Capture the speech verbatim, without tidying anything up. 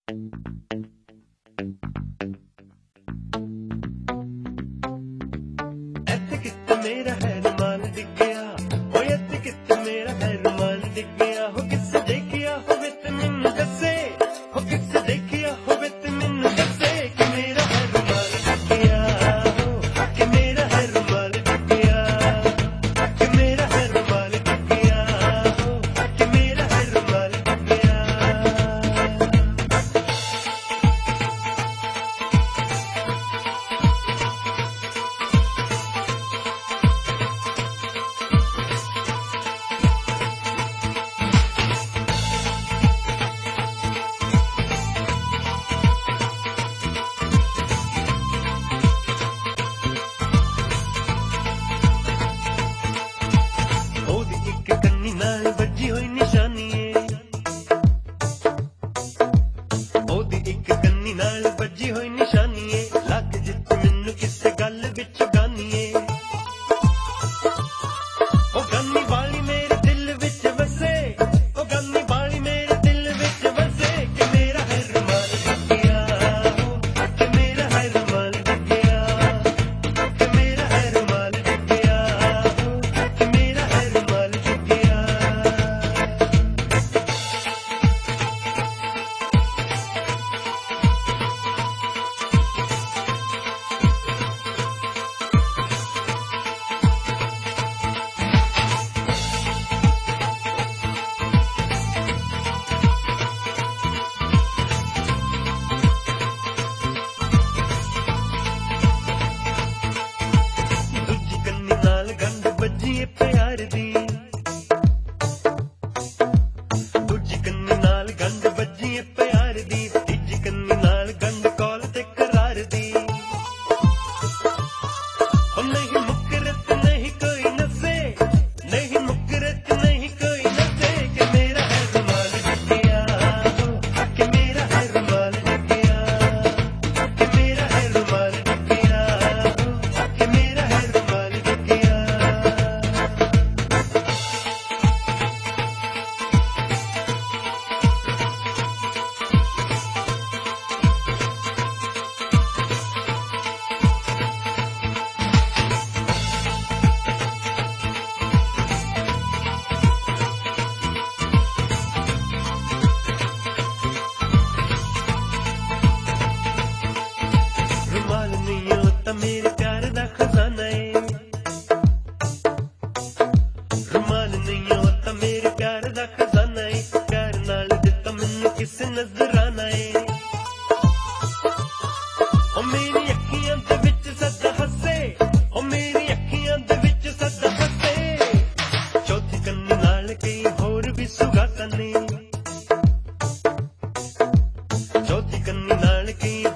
ऐसे कितना मेरा है रुमाल दिख गया, ओ ऐसे कितना मेरा है रुमाल दिख गया, हो किससे देखिया हो वित मिन्नु दसे, हो किससे देखिया हो वित मिन्नु दसे कि मेरा है रुमाल दिख गया, हो कि मेरा है रुमाल दिख गया, कि मेरा है रुमाल दिख गया, हो कि मेरा है रुमाल दिख गया। नाल बजी हुई निशानी है, ओदी एक कन्नी नाल बजी हुई निशानी है, लग जित मैनू किसे गल विच गानी है, ओ गानी वाली मेरे दिल विच बसे, ओ गानी वाली मेरे दिल विच बसे कि मेरा है रुमाल दिख गया, कि मेरा है रुमाल दिख गया, कि मेरा है रुमाल दिख गया, कि मेरा है रुमाल दिख गया। नाल गंढ बजी प्यार दी, दूजी कन्नी नाल गंढ बजी प्यार दी, तीजी कन्नी नाल गंढ कॉल ते करार दी, ओ नहीं मुकरत नहीं कोई नसे, नहीं मुकरत नहीं कोई नसे कि मेरा है रुमाल दिख गया, कि मेरा है रुमाल दिख गया, कि मेरा है रुमाल दिख गया, कि मेरा है रुमाल दिख गया। रुमाल नहीं होता मेरे प्यार दा खजाना है, रुमाल नहीं होता मेरे प्यार दा खजाना है, प्यार नाल दिता मैनू किस नजराना है, ओ मेरी अखियां दे विच सदा हसे, ओ मेरी अखियां दे विच सदा हसे, चौथी कन्नी नाल कई होर भी सुगातां ने, चौथी कन्नी नाल कई